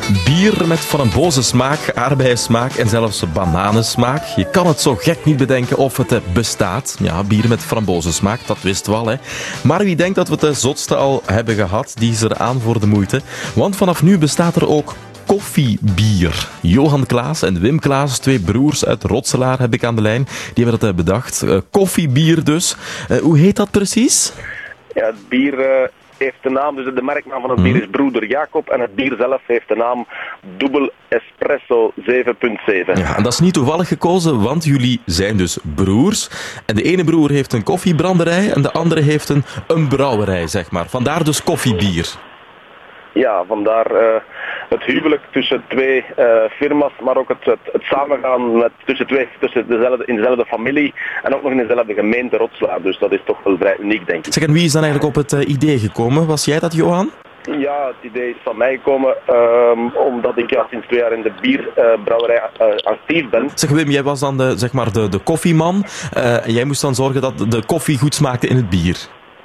Bier met frambozensmaak, aardbeiensmaak en zelfs bananensmaak. Je kan het zo gek niet bedenken of het bestaat. Ja, bier met frambozensmaak, dat wisten we al, hè. Maar wie denkt dat we het de zotste al hebben gehad, die is er aan voor de moeite. Want vanaf nu bestaat er ook koffiebier. Johan Klaas en Wim Klaas, twee broers uit Rotselaar, heb ik aan de lijn. Die hebben dat bedacht. Koffiebier dus. Hoe heet dat precies? Ja, het bier heeft de naam, dus de merknaam van het bier is Broeder Jacob en het bier zelf heeft de naam Dubbel Espresso 7.7. Ja, en dat is niet toevallig gekozen, want jullie zijn dus broers. En de ene broer heeft een koffiebranderij en de andere heeft een brouwerij, zeg maar. Vandaar dus koffiebier. Ja, vandaar het huwelijk tussen twee firma's, maar ook het samengaan in dezelfde familie en ook nog in dezelfde gemeente Rotselaar. Dus dat is toch wel vrij uniek, denk ik. Zeg, en wie is dan eigenlijk op het idee gekomen? Was jij dat, Johan? Ja, het idee is van mij gekomen omdat ik sinds 2 jaar in de bierbrouwerij actief ben. Zeg Wim, jij was dan de koffieman en jij moest dan zorgen dat de koffie goed smaakte in het bier.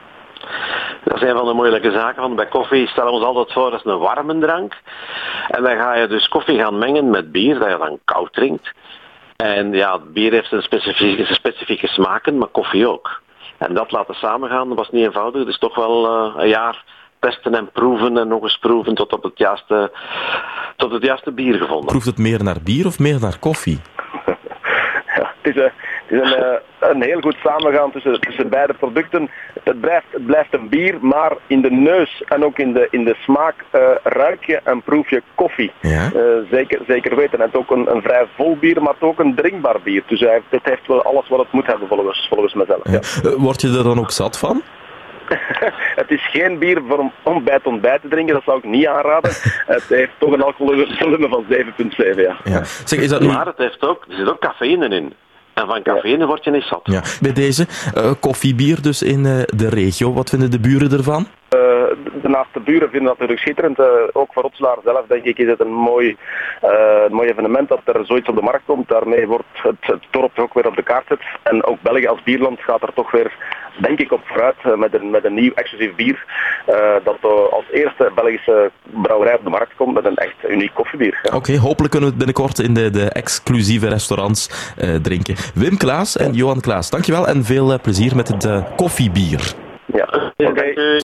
Dat is een van de moeilijke zaken, want bij koffie stellen we ons altijd voor als een warme drank. En dan ga je dus koffie gaan mengen met bier, dat je dan koud drinkt. En ja, het bier heeft een specifieke smaken, maar koffie ook. En dat laten samengaan, dat was niet eenvoudig. Dus toch wel een jaar testen en proeven en nog eens proeven tot het juiste bier gevonden. Proeft het meer naar bier of meer naar koffie? Ja, het is een heel goed samengaan tussen beide producten. Het blijft een bier, maar in de neus en ook in de smaak ruik je en proef je koffie. Ja? Zeker weten. En het is ook een vrij vol bier, maar het is ook een drinkbaar bier. Dus het heeft wel alles wat het moet hebben volgens mezelf. Ja. Word je er dan ook zat van? Het is geen bier voor om bij het ontbijt te drinken, dat zou ik niet aanraden. Het heeft toch een alcoholvolume van 7.7, ja. Zeg, is dat nu... Maar er zit ook cafeïne in. En van cafeïne word je niet zat. Ja. Bij deze koffiebier dus in de regio, wat vinden de buren ervan? Naast de buren vinden dat natuurlijk schitterend. Ook voor Rotselaar zelf, denk ik, is het een mooi evenement dat er zoiets op de markt komt. Daarmee wordt het dorp ook weer op de kaart gezet. En ook België als bierland gaat er toch weer, denk ik, op vooruit met een nieuw exclusief bier. Dat als eerste Belgische brouwerij op de markt komt met een echt uniek koffiebier. Ja. Oké, hopelijk kunnen we het binnenkort in de exclusieve restaurants drinken. Wim Klaas en Johan Klaas, dankjewel en veel plezier met het koffiebier. Ja, oké.